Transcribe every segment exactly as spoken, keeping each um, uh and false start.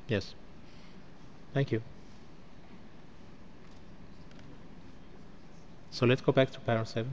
Yes. Thank you. So let's go back to paragraph seven.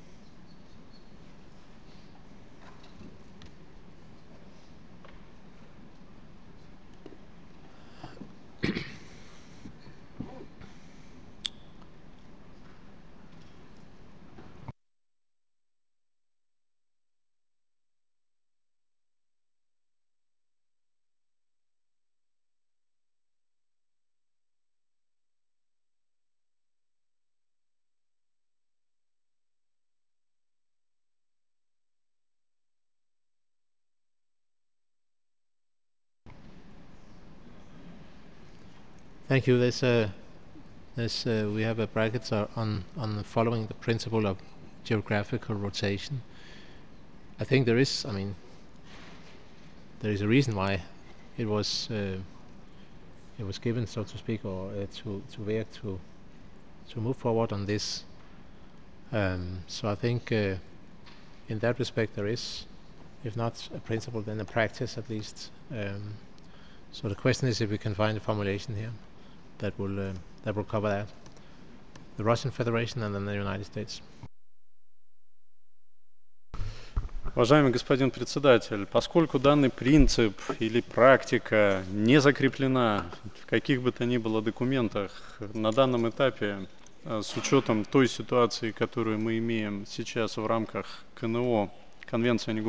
Thank you. There's a there's uh, we have a brackets are on on the following the principle of geographical rotation. I think there is. I mean, there is a reason why it was uh, it was given, so to speak, or uh, to to work to to move forward on this. Um, so I think uh, in that respect there is, if not a principle, then a practice at least. Um, so the question is if we can find a formulation here that will uh, that will cover that. The Russian Federation and then the United States. Уважаемый господин председатель, поскольку данный принцип или практика не закреплена в каких бы то ни было документах на данном этапе, с учетом той ситуации, которую мы имеем сейчас в рамках КНО, Конвенции о